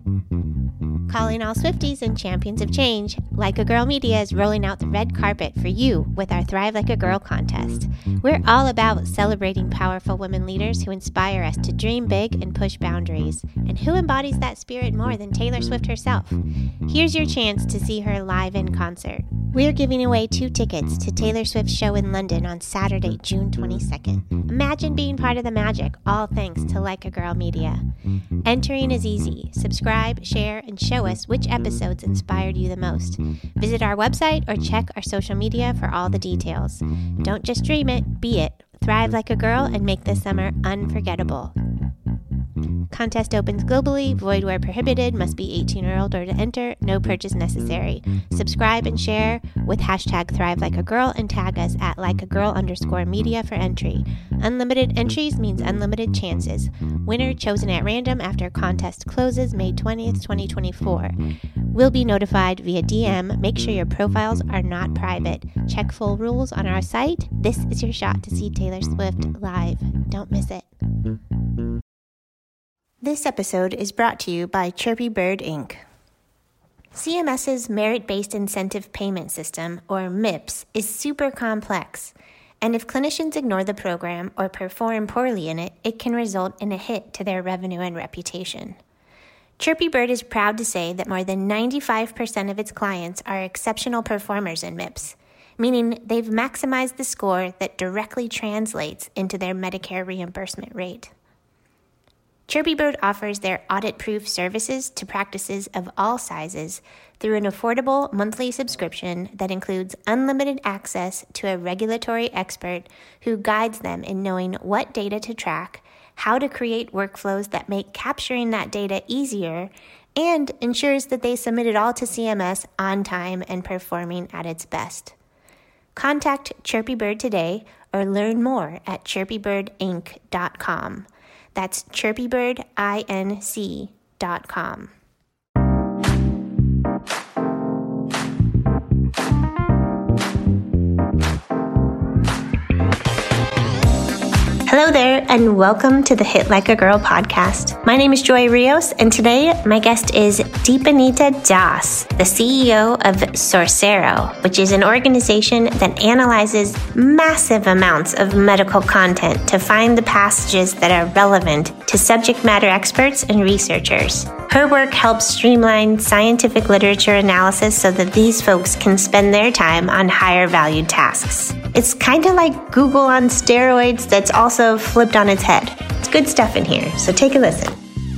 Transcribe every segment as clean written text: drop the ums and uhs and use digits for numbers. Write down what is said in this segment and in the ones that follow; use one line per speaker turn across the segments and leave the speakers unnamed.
Calling all Swifties and champions of change, Like a Girl Media is rolling out the red carpet for you with our Thrive Like a Girl contest. We're all about celebrating powerful women leaders who inspire us to dream big and push boundaries. And who embodies that spirit more than Taylor Swift herself? Here's your chance to see her live in concert. We're giving away 2 tickets to Taylor Swift's show in London on Saturday, June 22nd. Imagine being part of the magic, all thanks to Like a Girl Media. Entering is easy. Subscribe, share, and show us which episodes inspired you the most. Visit our website or check our social media for all the details. Don't just dream it, be it. Thrive like a girl and make this summer unforgettable. Contest opens globally, void where prohibited, must be 18 or older to enter, no purchase necessary. Subscribe and share with hashtag Thrive Like a Girl and tag us at likeagirl_media for entry. Unlimited entries means unlimited chances. Winner chosen at random after contest closes May 20th, 2024. Will be notified via DM. Make sure your profiles are not private. Check full rules on our site. This is your shot to see Taylor Swift live. Don't miss it. This episode is brought to you by Chirpy Bird Inc. CMS's Merit-Based Incentive Payment System, or MIPS, is super complex, and if clinicians ignore the program or perform poorly in it, it can result in a hit to their revenue and reputation. Chirpy Bird is proud to say that more than 95% of its clients are exceptional performers in MIPS, meaning they've maximized the score that directly translates into their Medicare reimbursement rate. Chirpy Bird offers their audit-proof services to practices of all sizes through an affordable monthly subscription that includes unlimited access to a regulatory expert who guides them in knowing what data to track, how to create workflows that make capturing that data easier, and ensures that they submit it all to CMS on time and performing at its best. Contact Chirpy Bird today or learn more at chirpybirdinc.com. That's chirpybirdinc.com. Hello there, and welcome to the Hit Like a Girl podcast. My name is Joy Rios, and today my guest is Deepanita Das, the CEO of Sourcero, which is an organization that analyzes massive amounts of medical content to find the passages that are relevant to subject matter experts and researchers. Her work helps streamline scientific literature analysis so that these folks can spend their time on higher valued tasks. It's kind of like Google on steroids that's also flipped on its head. It's good stuff in here, so take a listen.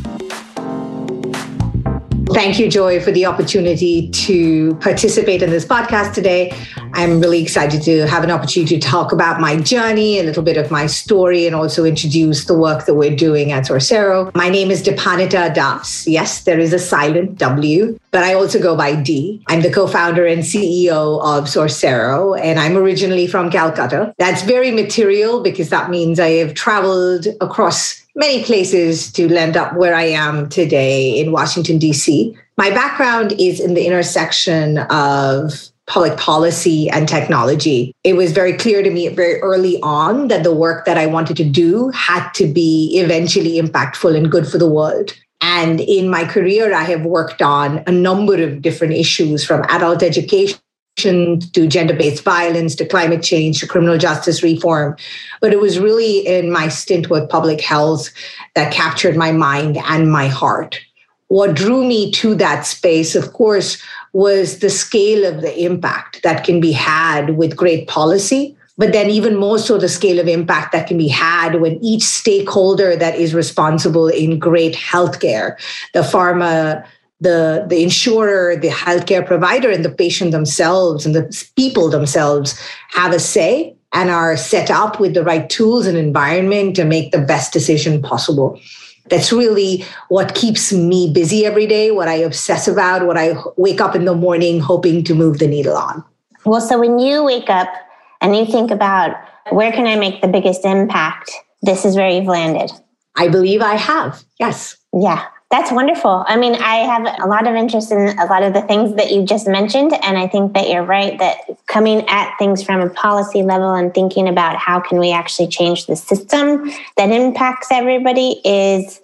Thank you, Joy, for the opportunity to participate in this podcast today. I'm really excited to have an opportunity to talk about my journey, a little bit of my story, and also introduce the work that we're doing at Sourcero. My name is Deepanita Das. Yes, there is a silent W, but I also go by D. I'm the co-founder and CEO of Sourcero, and I'm originally from Calcutta. That's very material because that means I have traveled across many places to land up where I am today in Washington, D.C. My background is in the intersection of public policy and technology. It was very clear to me very early on that the work that I wanted to do had to be eventually impactful and good for the world. And in my career, I have worked on a number of different issues, from adult education to gender-based violence, to climate change, to criminal justice reform. But it was really in my stint with public health that captured my mind and my heart. What drew me to that space, of course, was the scale of the impact that can be had with great policy, but then even more so the scale of impact that can be had when each stakeholder that is responsible in great healthcare, the pharma, the insurer, the healthcare provider, and the patient themselves and the people themselves have a say and are set up with the right tools and environment to make the best decision possible. That's really what keeps me busy every day, what I obsess about, what I wake up in the morning hoping to move the needle on.
Well, so when you wake up and you think about where can I make the biggest impact, this is where you've landed.
I believe I have, yes.
Yeah. That's wonderful. I mean, I have a lot of interest in a lot of the things that you just mentioned. And I think that you're right that coming at things from a policy level and thinking about how can we actually change the system that impacts everybody is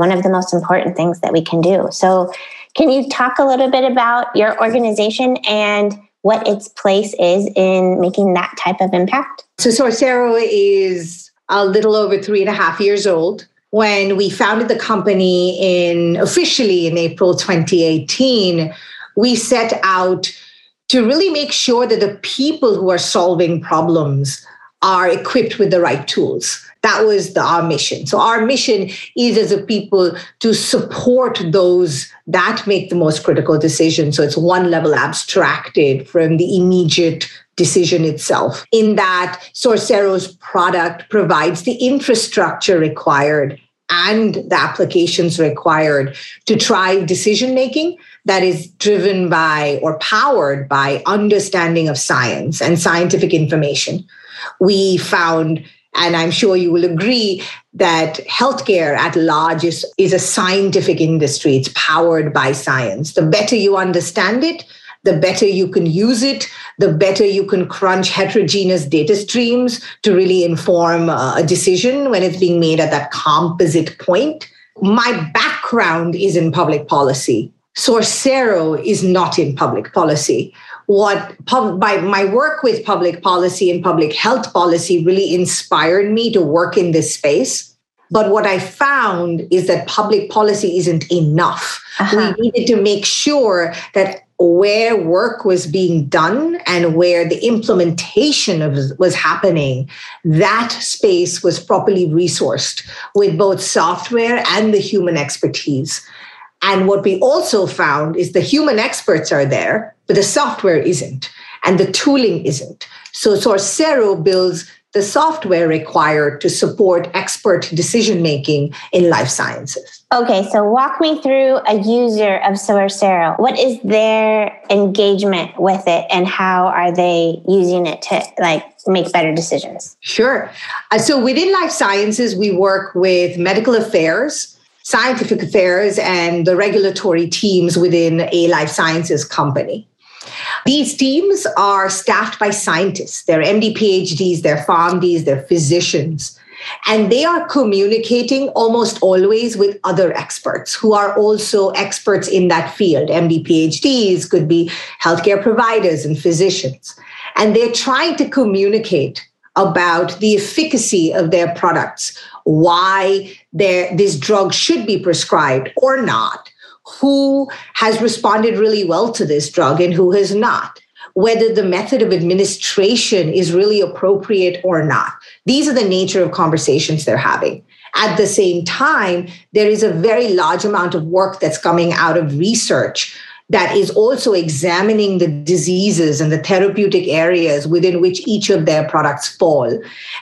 one of the most important things that we can do. So can you talk a little bit about your organization and what its place is in making that type of impact?
So Sourcero is a little over 3.5 years old. When we founded the company officially in April 2018, we set out to really make sure that the people who are solving problems are equipped with the right tools. That was our mission. So our mission is as a people to support those that make the most critical decisions. So it's one level abstracted from the immediate decision itself. In that, Sourcero's product provides the infrastructure required and the applications required to drive decision making that is driven by or powered by understanding of science and scientific information. We found, and I'm sure you will agree, that healthcare at large is a scientific industry. It's powered by science. The better you understand it, the better you can use it, the better you can crunch heterogeneous data streams to really inform a decision when it's being made at that composite point. My background is in public policy. Sourcero is not in public policy. My work with public policy and public health policy really inspired me to work in this space. But what I found is that public policy isn't enough. We needed to make sure that where work was being done and where the implementation was happening, that space was properly resourced with both software and the human expertise. And what we also found is the human experts are there, but the software isn't, and the tooling isn't. So Sourcero builds the software required to support expert decision-making in life sciences.
Okay, so walk me through a user of Sourcero. What is their engagement with it, and how are they using it to make better decisions?
Sure. So within life sciences, we work with medical affairs, scientific affairs, and the regulatory teams within a life sciences company. These teams are staffed by scientists. They're MD, PhDs, they're PharmDs, they're physicians. And they are communicating almost always with other experts who are also experts in that field. MD, PhDs could be healthcare providers and physicians. And they're trying to communicate about the efficacy of their products, why this drug should be prescribed or not, who has responded really well to this drug and who has not, whether the method of administration is really appropriate or not. These are the nature of conversations they're having. At the same time, there is a very large amount of work that's coming out of research that is also examining the diseases and the therapeutic areas within which each of their products fall,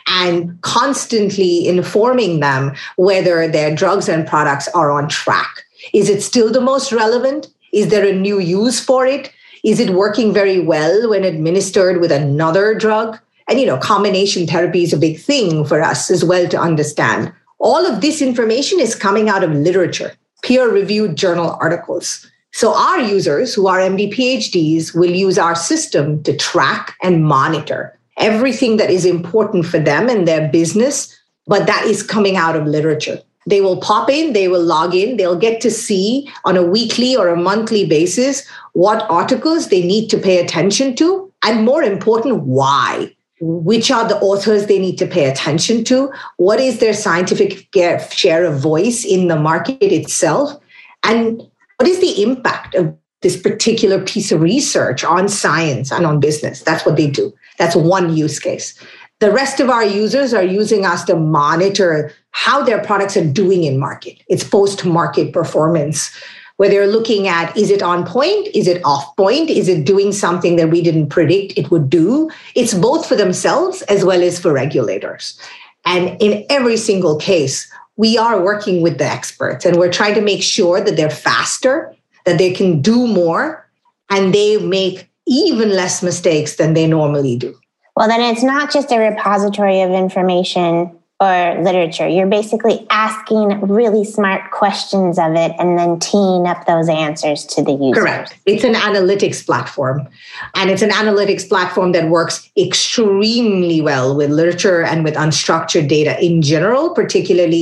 and constantly informing them whether their drugs and products are on track. Is it still the most relevant? Is there a new use for it? Is it working very well when administered with another drug? And, combination therapy is a big thing for us as well to understand. All of this information is coming out of literature, peer-reviewed journal articles. So our users who are MD, PhDs will use our system to track and monitor everything that is important for them and their business, but that is coming out of literature. They will pop in, they will log in, they'll get to see on a weekly or a monthly basis what articles they need to pay attention to, and more important, why. Which are the authors they need to pay attention to? What is their scientific share of voice in the market itself? And what is the impact of this particular piece of research on science and on business? That's what they do. That's one use case. The rest of our users are using us to monitor how their products are doing in market. It's post-market performance, where they're looking at, is it on point? Is it off point? Is it doing something that we didn't predict it would do? It's both for themselves as well as for regulators. And in every single case, we are working with the experts, and we're trying to make sure that they're faster, that they can do more, and they make even less mistakes than they normally do.
Well, then it's not just a repository of information or literature. You're basically asking really smart questions of it and then teeing up those answers to the users.
Correct. It's an analytics platform. And it's an analytics platform that works extremely well with literature and with unstructured data in general, particularly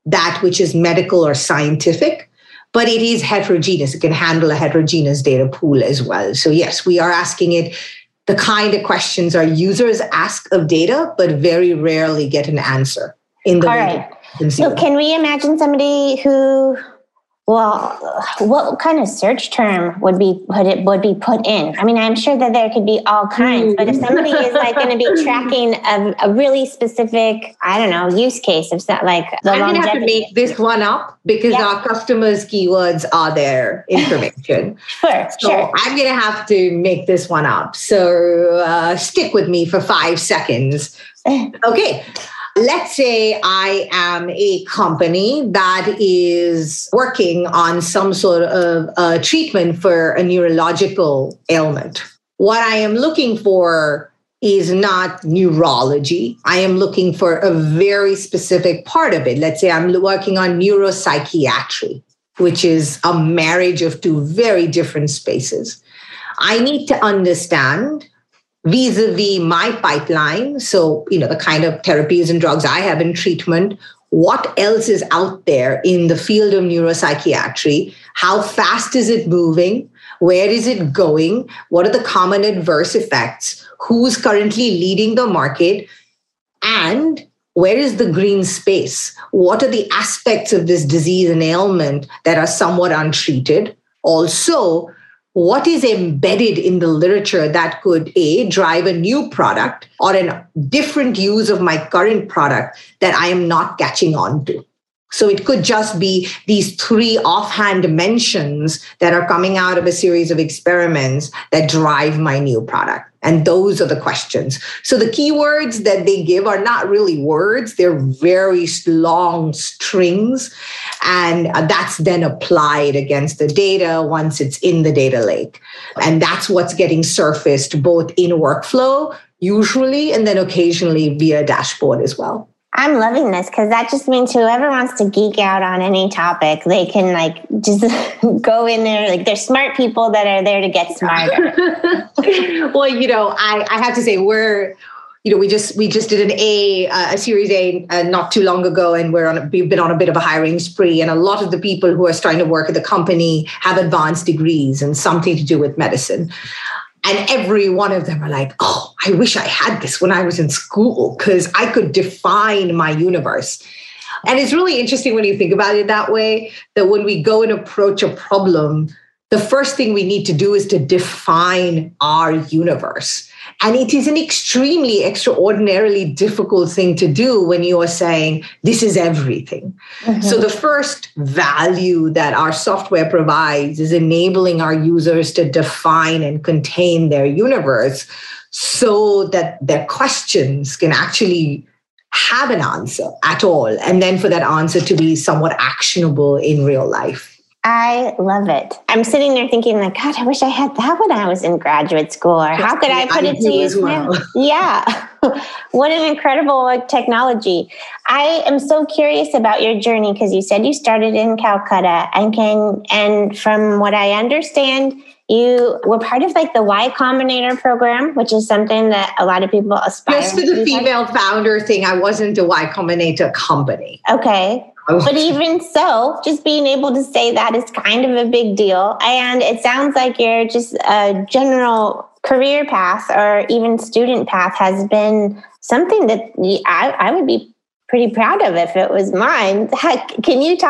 that which is medical or scientific, but it is heterogeneous. It can handle a heterogeneous data pool as well. So yes, we are asking it the kind of questions our users ask of data, but very rarely get an answer in the way.
So can we imagine somebody who, what kind of search term would be put in? I mean, I'm sure that there could be all kinds, but if somebody is like going to be tracking a really specific, I don't know, use case of that, like the
I'm
longevity.
going to have to make this one up because our customers' keywords are their information.
Sure.
I'm going to have to make this one up. So stick with me for 5 seconds. Okay. Let's say I am a company that is working on some sort of treatment for a neurological ailment. What I am looking for is not neurology. I am looking for a very specific part of it. Let's say I'm working on neuropsychiatry, which is a marriage of two very different spaces. I need to understand vis-a-vis my pipeline, so, the kind of therapies and drugs I have in treatment, what else is out there in the field of neuropsychiatry? How fast is it moving? Where is it going? What are the common adverse effects? Who's currently leading the market? And where is the green space? What are the aspects of this disease and ailment that are somewhat untreated? Also, what is embedded in the literature that could drive a new product or a different use of my current product that I am not catching on to? So it could just be these 3 offhand mentions that are coming out of a series of experiments that drive my new product. And those are the questions. So the keywords that they give are not really words. They're very long strings. And that's then applied against the data once it's in the data lake. And that's what's getting surfaced both in workflow, usually, and then occasionally via dashboard as well.
I'm loving this because that just means whoever wants to geek out on any topic, they can just go in there. Like, there's smart people that are there to get smarter.
Well, I have to say we just did a Series A not too long ago, and we've been on a bit of a hiring spree. And a lot of the people who are starting to work at the company have advanced degrees and something to do with medicine. And every one of them are like, oh, I wish I had this when I was in school because I could define my universe. And it's really interesting when you think about it that way, that when we go and approach a problem, the first thing we need to do is to define our universe. And it is an extremely, extraordinarily difficult thing to do when you are saying, this is everything. Mm-hmm. So the first value that our software provides is enabling our users to define and contain their universe so that their questions can actually have an answer at all. And then for that answer to be somewhat actionable in real life.
I love it. I'm sitting there thinking like, God, I wish I had that when I was in graduate school. Or how could I put it to use now? Yeah. What an incredible technology. I am so curious about your journey because you said you started in Calcutta and from what I understand, you were part of like the Y Combinator program, which is something that a lot of people aspire to.
Just for the female founder thing, I wasn't a Y Combinator company.
Okay. But even so, just being able to say that is kind of a big deal. And it sounds like your just general career path or even student path has been something that I would be pretty proud of if it was mine. Can you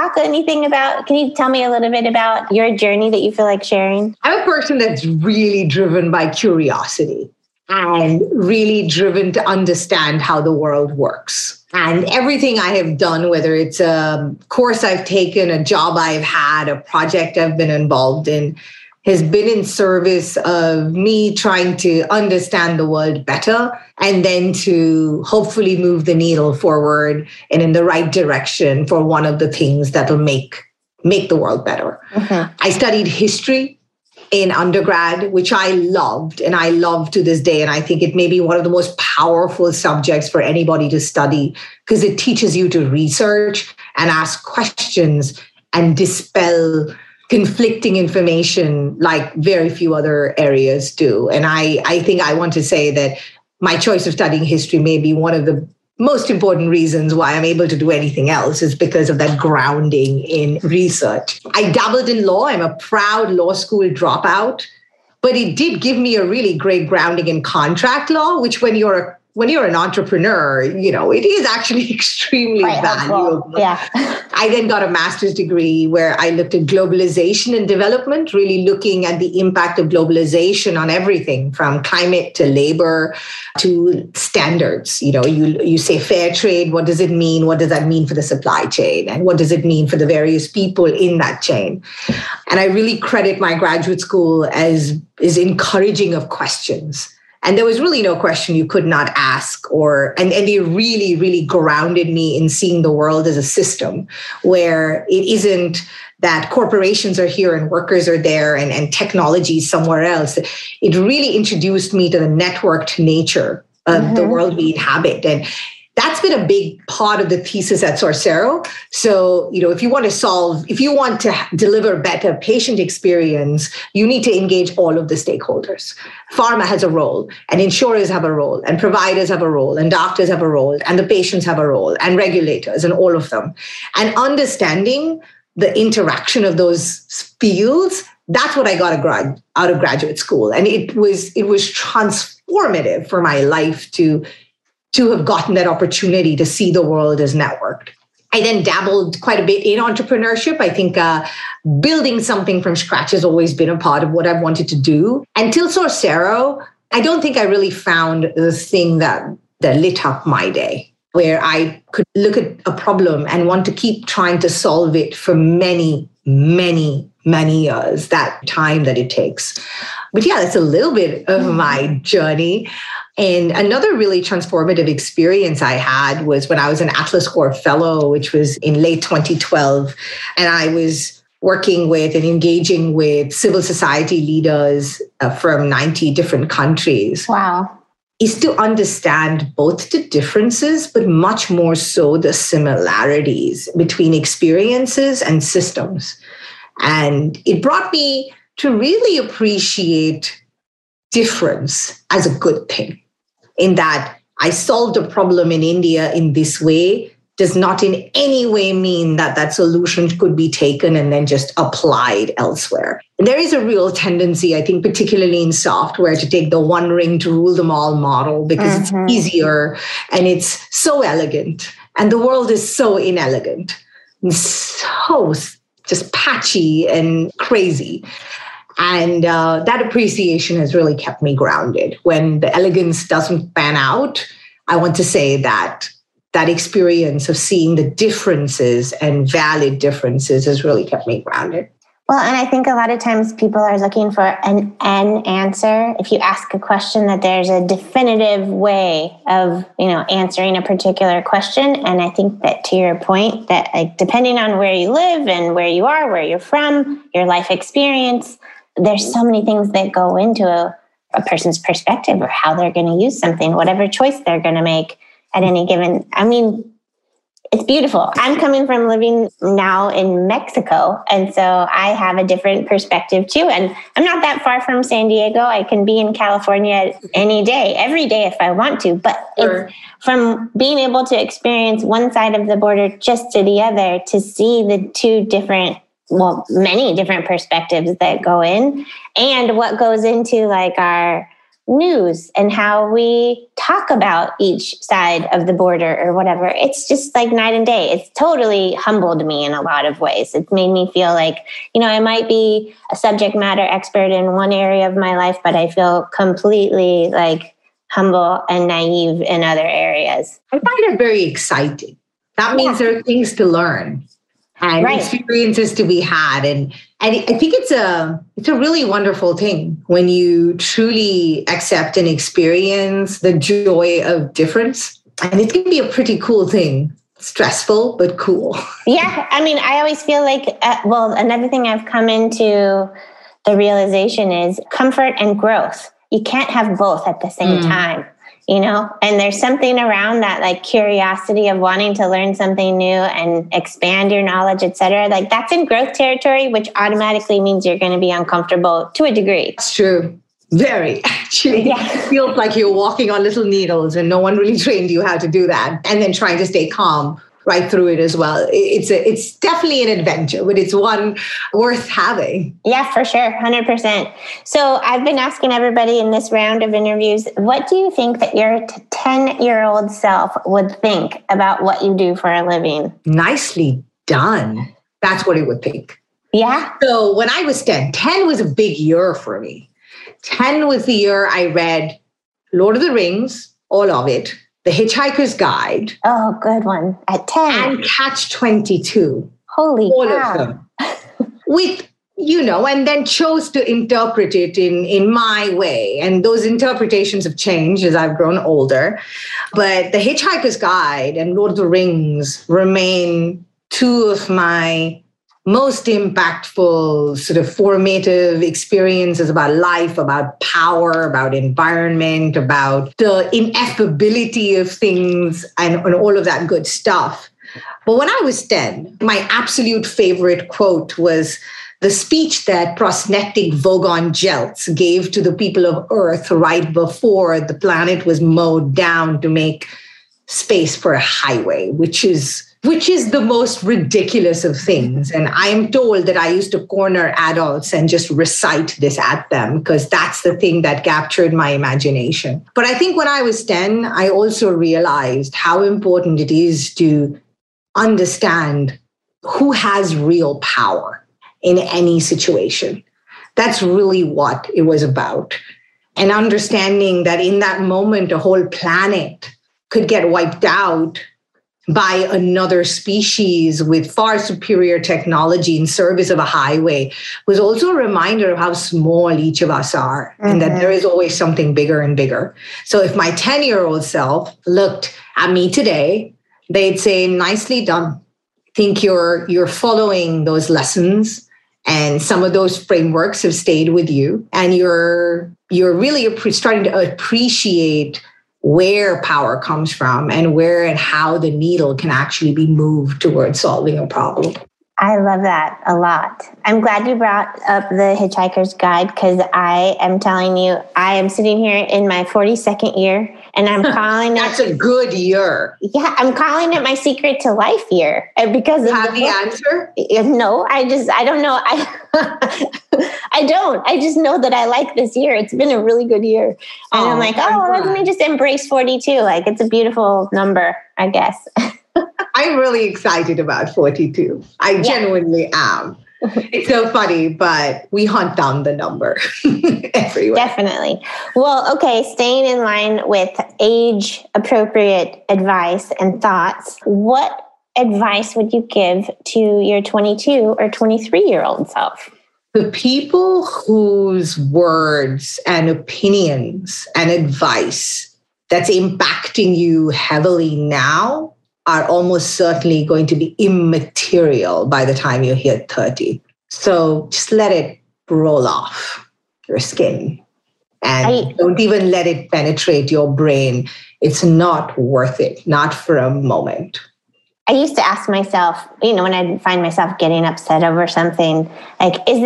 tell me a little bit about your journey that you feel like sharing?
I'm a person that's really driven by curiosity and really driven to understand how the world works. And everything I have done, whether it's a course I've taken, a job I've had, a project I've been involved in, has been in service of me trying to understand the world better and then to hopefully move the needle forward and in the right direction for one of the things that will make the world better. Mm-hmm. I studied history in undergrad, which I loved, and I love to this day. And I think it may be one of the most powerful subjects for anybody to study because it teaches you to research and ask questions and dispel conflicting information like very few other areas do. And I think I want to say that my choice of studying history may be one of the most important reasons why I'm able to do anything else is because of that grounding in research. I dabbled in law. I'm a proud law school dropout, but it did give me a really great grounding in contract law, which when you're an entrepreneur, it is actually extremely valuable.
Yeah.
I then got a master's degree where I looked at globalization and development, really looking at the impact of globalization on everything from climate to labor to standards. You say fair trade. What does it mean? What does that mean for the supply chain? And what does it mean for the various people in that chain? And I really credit my graduate school as encouraging of questions. And there was really no question you could not ask, and they really, really grounded me in seeing the world as a system where it isn't that corporations are here and workers are there and technology is somewhere else. It really introduced me to the networked nature of the world we inhabit. And that's been a big part of the thesis at Sourcero. So, if you want to deliver better patient experience, you need to engage all of the stakeholders. Pharma has a role, and insurers have a role, and providers have a role, and doctors have a role, and the patients have a role, and regulators, and all of them. And understanding the interaction of those fields, that's what I got out of graduate school. And it was transformative for my life to have gotten that opportunity to see the world as networked. I then dabbled quite a bit in entrepreneurship. I think building something from scratch has always been a part of what I've wanted to do. Until Sourcero, I don't think I really found the thing that lit up my day, where I could look at a problem and want to keep trying to solve it for many, many, many years, that time that it takes. But yeah, that's a little bit of my journey. And another really transformative experience I had was when I was an Atlas Corps fellow, which was in late 2012. And I was working with and engaging with civil society leaders from 90 different countries.
Wow.
Is to understand both the differences, but much more so the similarities between experiences and systems. And it brought me to really appreciate difference as a good thing, in that I solved a problem in India in this way does not in any way mean that solution could be taken and then just applied elsewhere. There is a real tendency, I think, particularly in software, to take the one ring to rule them all model because it's easier and it's so elegant. And the world is so inelegant and so just patchy and crazy. And that appreciation has really kept me grounded. When the elegance doesn't pan out, I want to say that experience of seeing the differences and valid differences has really kept me grounded.
Well, and I think a lot of times people are looking for an answer. If you ask a question, that there's a definitive way of, answering a particular question. And I think that, to your point, that depending on where you live and where you are, where you're from, your life experience, there's so many things that go into a person's perspective or how they're going to use something, whatever choice they're going to make at any given. It's beautiful. I'm coming from living now in Mexico, and so I have a different perspective too. And I'm not that far from San Diego. I can be in California any day, every day if I want to. But it's from being able to experience one side of the border just to the other, to see the two different, many different perspectives that go in, and what goes into our news and how we talk about each side of the border or whatever. It's just like night and day. It's totally humbled me in a lot of ways. It's made me feel like, I might be a subject matter expert in one area of my life, but I feel completely humble and naive in other areas.
I find it very exciting. That means there are things to learn and experiences to be had. And I think it's a really wonderful thing when you truly accept and experience the joy of difference. And it can be a pretty cool thing. Stressful, but cool.
Yeah. I always feel like, another thing I've come into the realization is comfort and growth. You can't have both at the same time. And there's something around that, curiosity of wanting to learn something new and expand your knowledge, et cetera. That's in growth territory, which automatically means you're going to be uncomfortable to a degree.
That's true. Very. actually feels like you're walking on little needles and no one really trained you how to do that. And then trying to stay calm right through it as well. It's definitely an adventure, but it's one worth having.
Yeah, for sure. 100%. So I've been asking everybody in this round of interviews, what do you think that your 10-year-old self would think about what you do for a living?
Nicely done. That's what it would think.
Yeah.
So when I was 10 was a big year for me. 10 was the year I read Lord of the Rings, all of it, The Hitchhiker's Guide.
Oh, good one. At 10.
And Catch-22.
Holy
all
cow.
of them. With, and then chose to interpret it in my way. And those interpretations have changed as I've grown older. But The Hitchhiker's Guide and Lord of the Rings remain two of my most impactful sort of formative experiences about life, about power, about environment, about the ineffability of things and all of that good stuff. But when I was 10, my absolute favorite quote was the speech that Prosnetic Vogon Jeltz gave to the people of Earth right before the planet was mowed down to make space for a highway, which is the most ridiculous of things. And I am told that I used to corner adults and just recite this at them because that's the thing that captured my imagination. But I think when I was 10, I also realized how important it is to understand who has real power in any situation. That's really what it was about. And understanding that in that moment, a whole planet could get wiped out by another species with far superior technology in service of a highway was also a reminder of how small each of us are and that there is always something bigger and bigger. So if my 10-year-old self looked at me today, they'd say, nicely done. I think you're following those lessons and some of those frameworks have stayed with you and you're really starting to appreciate where power comes from and where and how the needle can actually be moved towards solving a problem.
I love that a lot. I'm glad you brought up the Hitchhiker's Guide because I am telling you, I am sitting here in my 42nd year and I'm calling
That's a good year.
Yeah, I'm calling it my secret to life year. Because
you have the answer?
No, I don't know. I don't. I just know that I like this year. It's been a really good year. And I'm like, let me just embrace 42. Like, it's a beautiful number, I guess.
I'm really excited about 42. I genuinely am. It's so funny, but we hunt down the number everywhere.
Definitely. Well, okay, staying in line with age-appropriate advice and thoughts, what advice would you give to your 22 or 23-year-old self?
The people whose words and opinions and advice that's impacting you heavily now are almost certainly going to be immaterial by the time you hit 30. So just let it roll off your skin and don't even let it penetrate your brain. It's not worth it, not for a moment.
I used to ask myself, when I find myself getting upset over something, like, is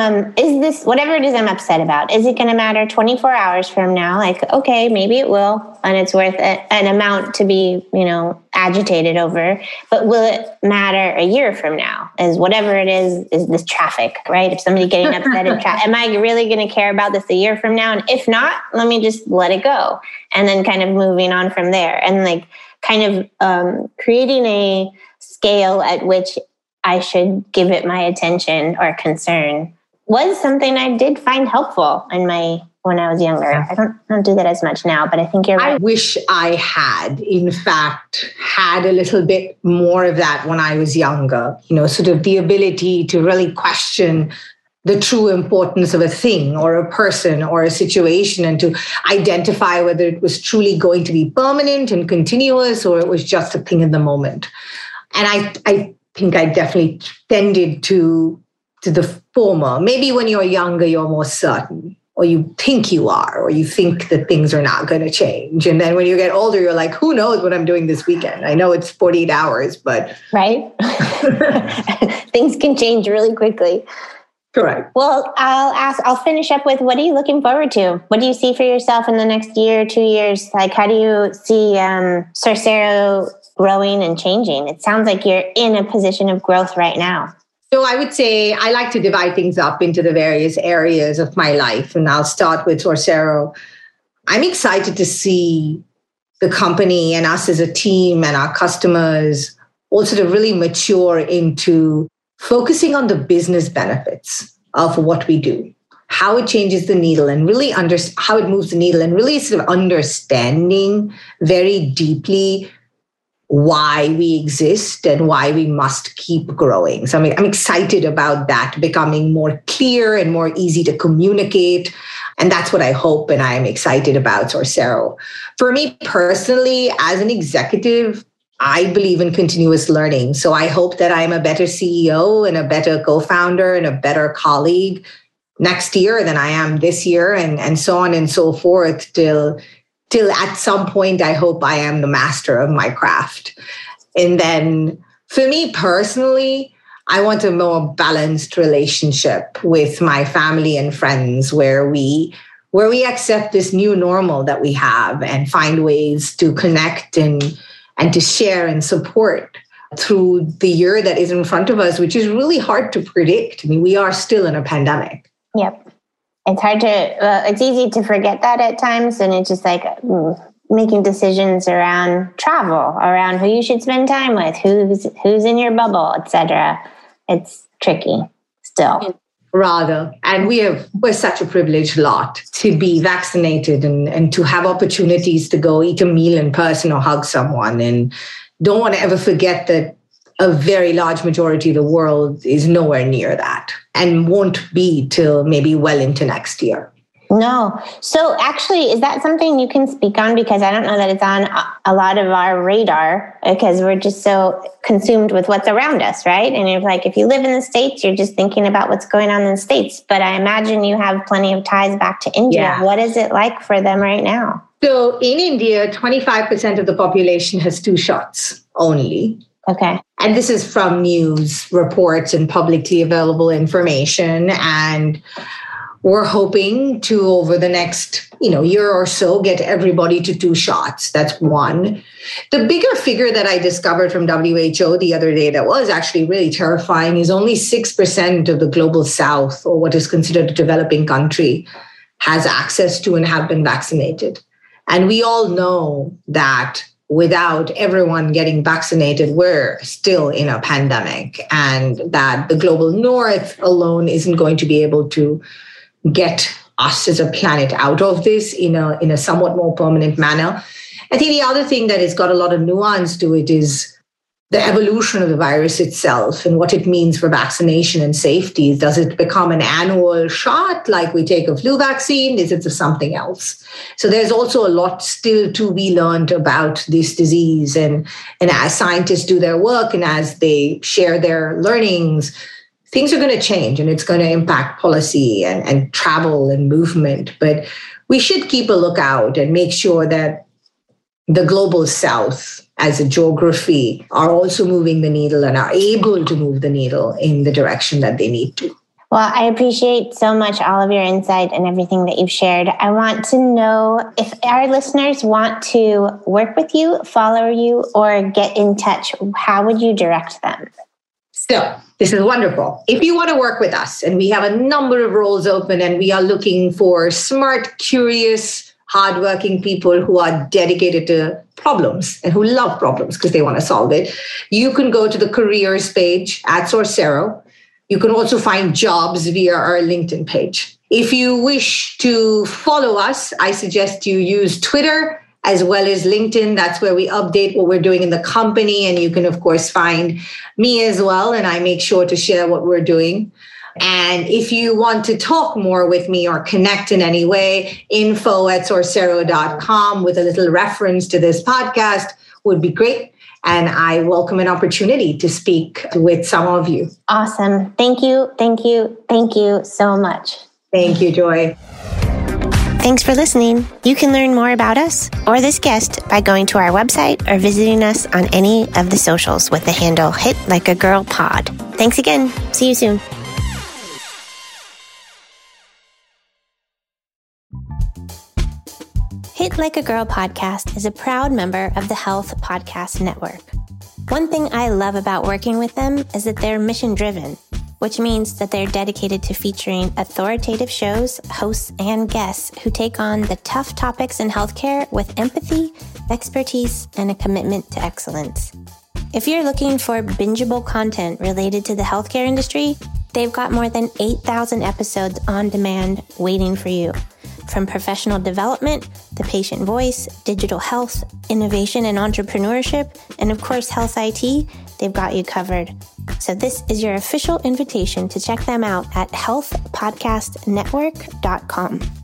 this whatever it is I'm upset about, is it going to matter 24 hours from now? Like, okay, maybe it will, and it's worth an amount to be, agitated over, but will it matter a year from now? Is whatever it is this traffic, right? If somebody getting upset in traffic, am I really going to care about this a year from now? And if not, let me just let it go. And then kind of moving on from there. And kind of creating a scale at which I should give it my attention or concern was something I did find helpful when I was younger. I don't do that as much now, but I think you're right.
I wish I had, in fact, had a little bit more of that when I was younger, sort of the ability to really question the true importance of a thing or a person or a situation and to identify whether it was truly going to be permanent and continuous or it was just a thing in the moment. And I think I definitely tended to the former. Maybe when you're younger, you're more certain, or you think you are, or you think that things are not going to change. And then when you get older, you're like, who knows what I'm doing this weekend? I know it's 48 hours, but...
Right? Things can change really quickly.
Correct.
Well, I'll finish up with, what are you looking forward to? What do you see for yourself in the next year, 2 years? Like, how do you see Sourcero growing and changing? It sounds like you're in a position of growth right now.
So I would say I like to divide things up into the various areas of my life. And I'll start with Sourcero. I'm excited to see the company and us as a team and our customers also to really mature into focusing on the business benefits of what we do, how it changes the needle and really how it moves the needle, and really sort of understanding very deeply why we exist and why we must keep growing. So I'm excited about that becoming more clear and more easy to communicate. And that's what I hope and I am excited about Sourcero. For me personally, as an executive, I believe in continuous learning. So I hope that I'm a better CEO and a better co-founder and a better colleague next year than I am this year, and so on and so forth till at some point I hope I am the master of my craft. And then for me personally, I want a more balanced relationship with my family and friends where we accept this new normal that we have and find ways to connect and to share and support through the year that is in front of us, which is really hard to predict. I mean, we are still in a pandemic.
Yep. It's hard to, it's easy to forget that at times. And it's just like making decisions around travel, around who you should spend time with, who's in your bubble, etc. It's tricky still.
Rather. And we're such a privileged lot to be vaccinated and to have opportunities to go eat a meal in person or hug someone. And don't want to ever forget that a very large majority of the world is nowhere near that and won't be till maybe well into next year.
No. So actually, is that something you can speak on? Because I don't know that it's on a lot of our radar because we're just so consumed with what's around us, right? And it's like, if you live in the States, you're just thinking about what's going on in the States. But I imagine you have plenty of ties back to India. Yeah. What is it like for them right now?
So in India, 25% of the population has 2 shots only.
Okay.
And this is from news reports and publicly available information. And we're hoping to, over the next year or so, get everybody to 2 shots. That's one. The bigger figure that I discovered from WHO the other day that was actually really terrifying is only 6% of the global South, or what is considered a developing country, has access to and have been vaccinated. And we all know that without everyone getting vaccinated, we're still in a pandemic, and that the global North alone isn't going to be able to get us as a planet out of this in a somewhat more permanent manner. I think the other thing that has got a lot of nuance to it is the evolution of the virus itself and what it means for vaccination and safety. Does it become an annual shot like we take a flu vaccine? Is it something else? So there's also a lot still to be learned about this disease. And as scientists do their work and as they share their learnings, things are going to change, and it's going to impact policy and travel and movement. But we should keep a lookout and make sure that the global South as a geography are also moving the needle and are able to move the needle in the direction that they need to.
Well, I appreciate so much all of your insight and everything that you've shared. I want to know if our listeners want to work with you, follow you, or get in touch, how would you direct them?
So this is wonderful. If you want to work with us, and we have a number of roles open, and we are looking for smart, curious, hardworking people who are dedicated to problems and who love problems because they want to solve it, you can go to the careers page at Sourcero. You can also find jobs via our LinkedIn page. If you wish to follow us, I suggest you use Twitter as well as LinkedIn. That's where we update what we're doing in the company. And you can, of course, find me as well. And I make sure to share what we're doing. And if you want to talk more with me or connect in any way, info@sourcero.com with a little reference to this podcast would be great. And I welcome an opportunity to speak with some of you.
Awesome. Thank you. Thank you. Thank you so much.
Thank you, Joy.
Thanks for listening. You can learn more about us or this guest by going to our website or visiting us on any of the socials with the handle HitLikeAGirlPod. Thanks again. See you soon. Hit Like a Girl podcast is a proud member of the Health Podcast Network. One thing I love about working with them is that they're mission-driven, which means that they're dedicated to featuring authoritative shows, hosts, and guests who take on the tough topics in healthcare with empathy, expertise, and a commitment to excellence. If you're looking for bingeable content related to the healthcare industry, they've got more than 8,000 episodes on demand waiting for you. From professional development, the patient voice, digital health, innovation and entrepreneurship, and of course, health IT, they've got you covered. So this is your official invitation to check them out at healthpodcastnetwork.com.